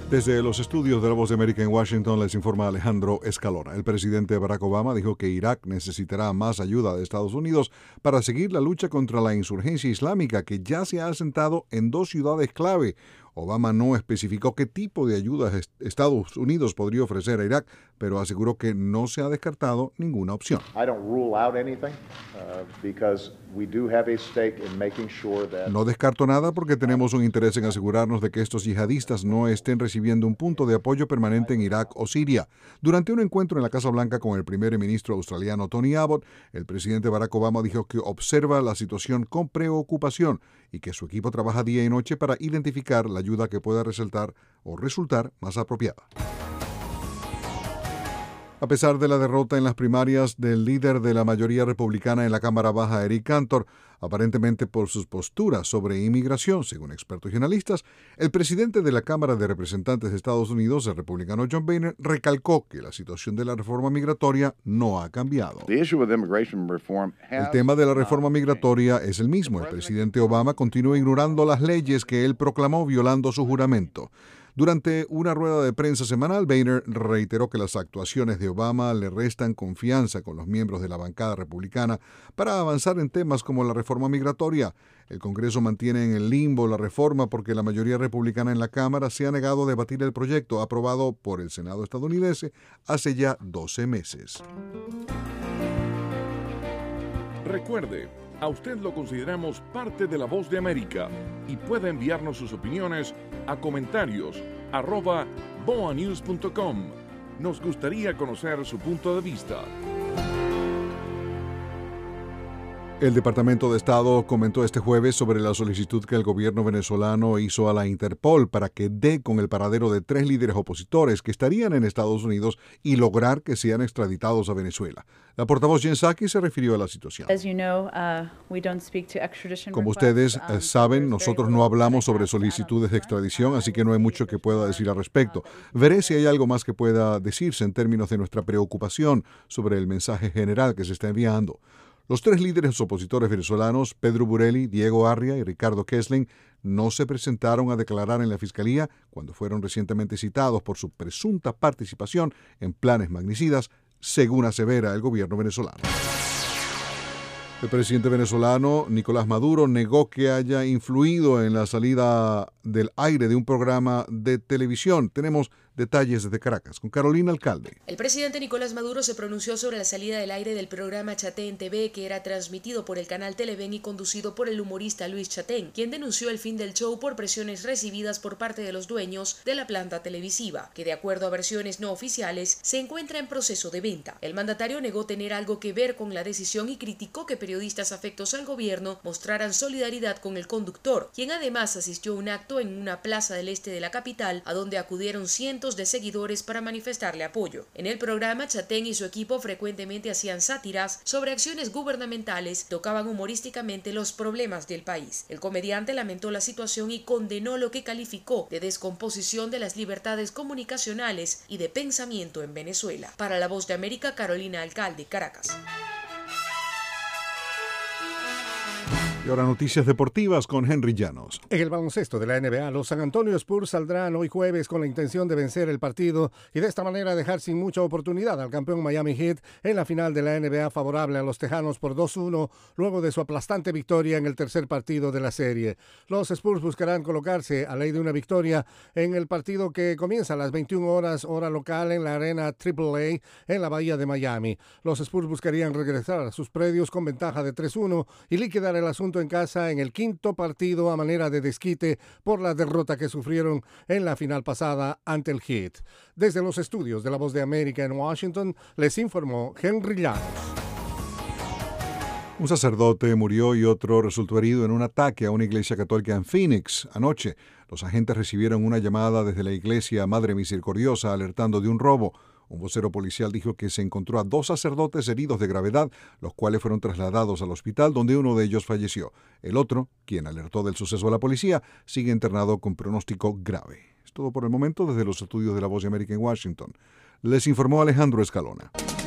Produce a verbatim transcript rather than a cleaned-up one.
Desde los estudios de La Voz de América en Washington les informa Alejandro Escalona. El presidente Barack Obama dijo que Irak necesitará más ayuda de Estados Unidos para seguir la lucha contra la insurgencia islámica que ya se ha asentado en dos ciudades clave. Obama no especificó qué tipo de ayuda Estados Unidos podría ofrecer a Irak, pero aseguró que no se ha descartado ninguna opción. No descarto nada porque tenemos un interés en asegurarnos de que estos yihadistas no estén recibiendo un punto de apoyo permanente en Irak o Siria. Durante un encuentro en la Casa Blanca con el primer ministro australiano Tony Abbott, el presidente Barack Obama dijo que observa la situación con preocupación y que su equipo trabaja día y noche para identificar la ayuda que pueda resultar o resultar más apropiada. A pesar de la derrota en las primarias del líder de la mayoría republicana en la Cámara Baja, Eric Cantor, aparentemente por sus posturas sobre inmigración, según expertos y analistas, el presidente de la Cámara de Representantes de Estados Unidos, el republicano John Boehner, recalcó que la situación de la reforma migratoria no ha cambiado. El tema de la reforma migratoria es el mismo. El presidente Obama continúa ignorando las leyes que él proclamó violando su juramento. Durante una rueda de prensa semanal, Boehner reiteró que las actuaciones de Obama le restan confianza con los miembros de la bancada republicana para avanzar en temas como la reforma migratoria. El Congreso mantiene en el limbo la reforma porque la mayoría republicana en la Cámara se ha negado a debatir el proyecto aprobado por el Senado estadounidense hace ya doce meses. Recuerde, a usted lo consideramos parte de La Voz de América y puede enviarnos sus opiniones a comentarios arroba boanews punto com. Nos gustaría conocer su punto de vista. El Departamento de Estado comentó este jueves sobre la solicitud que el gobierno venezolano hizo a la Interpol para que dé con el paradero de tres líderes opositores que estarían en Estados Unidos y lograr que sean extraditados a Venezuela. La portavoz Jen Psaki se refirió a la situación. Como ustedes saben, nosotros no hablamos sobre solicitudes de extradición, así que no hay mucho que pueda decir al respecto. Veré si hay algo más que pueda decirse en términos de nuestra preocupación sobre el mensaje general que se está enviando. Los tres líderes opositores venezolanos, Pedro Burelli, Diego Arria y Ricardo Kessling, no se presentaron a declarar en la Fiscalía cuando fueron recientemente citados por su presunta participación en planes magnicidas, según asevera el gobierno venezolano. El presidente venezolano, Nicolás Maduro, negó que haya influido en la salida del aire de un programa de televisión. Tenemos detalles desde Caracas, con Carolina Alcalde. El presidente Nicolás Maduro se pronunció sobre la salida del aire del programa Chatén T V, que era transmitido por el canal Televen y conducido por el humorista Luis Chatén, quien denunció el fin del show por presiones recibidas por parte de los dueños de la planta televisiva, que de acuerdo a versiones no oficiales, se encuentra en proceso de venta. El mandatario negó tener algo que ver con la decisión y criticó que periodistas afectos al gobierno mostraran solidaridad con el conductor, quien además asistió a un acto en una plaza del este de la capital, a donde acudieron cientos de seguidores para manifestarle apoyo. En el programa, Chatén y su equipo frecuentemente hacían sátiras sobre acciones gubernamentales, tocaban humorísticamente los problemas del país. El comediante lamentó la situación y condenó lo que calificó de descomposición de las libertades comunicacionales y de pensamiento en Venezuela. Para La Voz de América, Carolina Alcalde, Caracas. Y ahora noticias deportivas con Henry Llanos. En el baloncesto de la N B A, los San Antonio Spurs saldrán hoy jueves con la intención de vencer el partido y de esta manera dejar sin mucha oportunidad al campeón Miami Heat en la final de la N B A favorable a los Tejanos por dos uno, luego de su aplastante victoria en el tercer partido de la serie. Los Spurs buscarán colocarse a ley de una victoria en el partido que comienza a las veintiuna horas hora local en la arena triple A en la Bahía de Miami. Los Spurs buscarían regresar a sus predios con ventaja de tres uno y liquidar el asunto en casa en el quinto partido a manera de desquite por la derrota que sufrieron en la final pasada ante el Heat. Desde los estudios de La Voz de América en Washington, les informó Henry Llanos. Un sacerdote murió y otro resultó herido en un ataque a una iglesia católica en Phoenix anoche. Los agentes recibieron una llamada desde la iglesia Madre Misericordiosa alertando de un robo. Un vocero policial dijo que se encontró a dos sacerdotes heridos de gravedad, los cuales fueron trasladados al hospital, donde uno de ellos falleció. El otro, quien alertó del suceso a la policía, sigue internado con pronóstico grave. Es todo por el momento desde los estudios de La Voz de América en Washington. Les informó Alejandro Escalona.